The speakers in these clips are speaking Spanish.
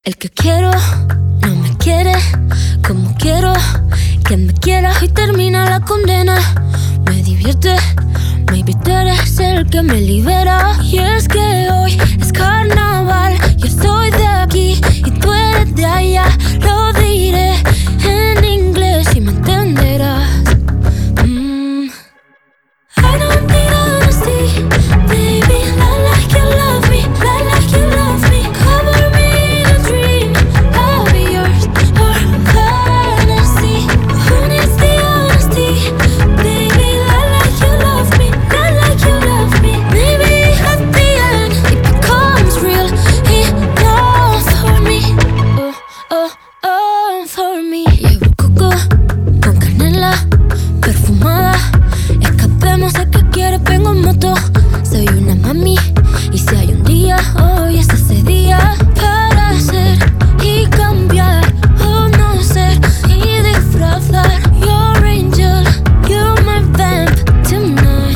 El que quiero no me quiere como quiero que me quiera y termina la condena. Me divierte, maybe tú eres el que me libera. Y es que hoy es carnaval, yo soy de aquí y tú eres de allá. Lo diré en inglés y me entenderás. I don't need honesty, baby, like you love me, like you love me. Cover me in a dream, I'll be yours or fantasy. Who needs the honesty, baby, like you love me, like you love me. Maybe at the end it becomes real enough for me, for me. Llevo coco con canela perfumada. Escapemos a que quieres, vengo en moto. Soy una mami y si hay un día, hoy es ese día para ser y cambiar o no ser y disfrazar. Your angel, you're my vamp tonight.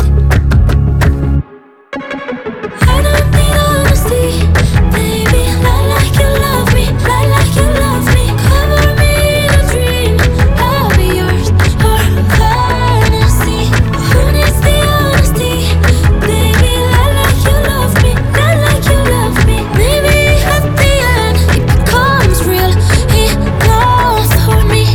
I don't need honesty, baby, like you love me, like you love me. Cover me in a dream, I'll be yours or fantasy. Who needs the honesty, baby, like you love me, like you love me. Maybe at the end it becomes real enough for me.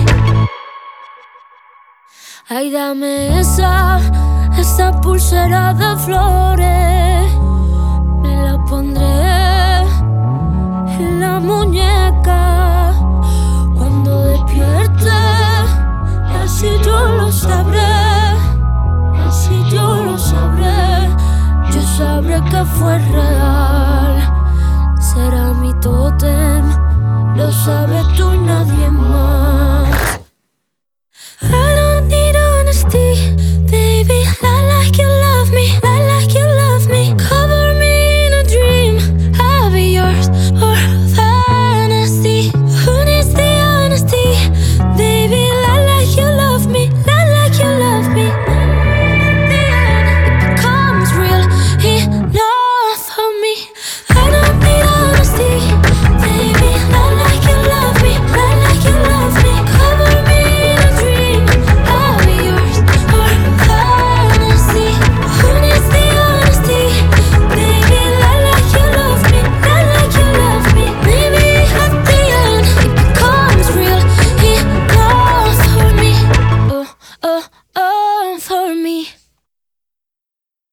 Ay, dame esa pulsera de flores. Me la pondré en la muñeca cuando despierte. Así yo lo sabré, así yo lo sabré. Yo sabré que fue real. Será mi tótem.